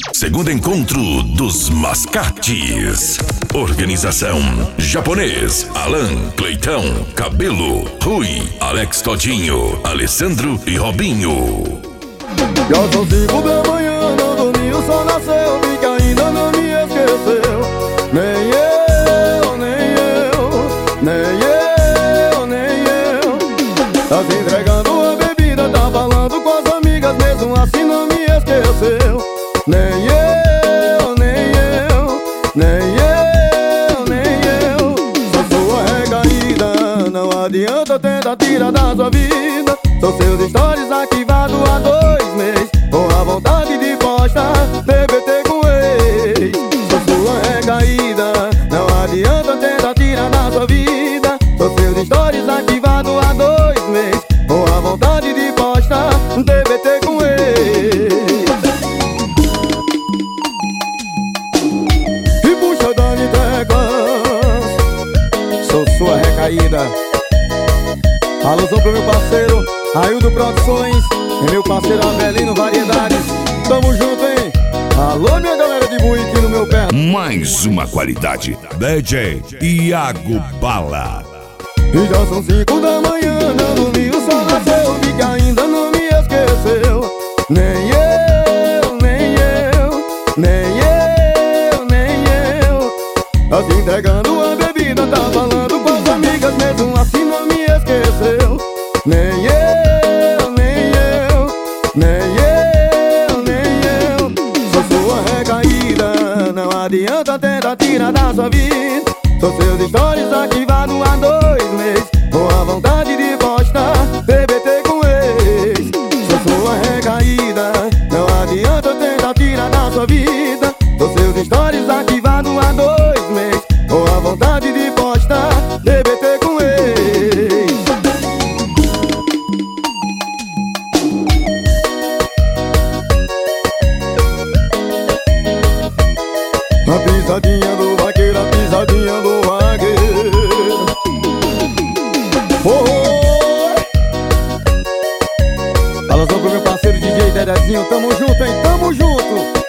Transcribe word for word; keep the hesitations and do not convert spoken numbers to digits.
Segundo encontro dos mascates. Organização: Japonês, Alan, Cleitão, Cabelo, Rui, Alex Todinho, Alessandro e Robinho. Já são cinco da manhã, não dormi, o sol nasceu, vi que ainda não me esqueceu. Nem eu, nem eu, nem eu, nem eu. Tá se entregando a bebida, tá falando com as amigas, mesmo assim não me esqueceu. Nem eu, nem eu, nem eu, nem eu. Sou sua recaída, não adianta tentar tirar da sua vida. São seus stories arquivados há dois meses, com a vontade de postar T B T com ex. Sou sua recaída, não adianta tentar tirar da sua vida. São seus stories arquivados há dois meses, com a vontade de postar T B T com ex. E puxa da teclas, sou sua recaída. Alusão pro meu parceiro Aildo Produções e meu parceiro Avelino Variedades. Tamo junto, hein? Alô, minha galera de Buíque no meu pé. Mais uma qualidade. D J Iago Bala. E já são cinco da manhã, não dormi, o sol nasceu, vi que ainda não me esqueceu. Nem eu, nem eu, nem eu, nem eu. Tá se entregando a bebida, tá falando com as amigas, mesmo assim não me esqueceu. Nem eu, nem eu, nem eu, nem eu. Sou sua recaída, não adianta tentar tirar da sua vida. Sou seus stories arquivados há dois meses, com a vontade de postar T B T com ex. Sou sua recaída, não adianta tentar tirar da sua vida. Sou seus stories arquivados há dois meses, com a vontade de postar T B T com ex. A pisadinha do vaqueiro, a pisadinha do vaqueiro. Oh, fala só pro meu parceiro D J Dedezinho, tamo junto, hein? Tamo junto.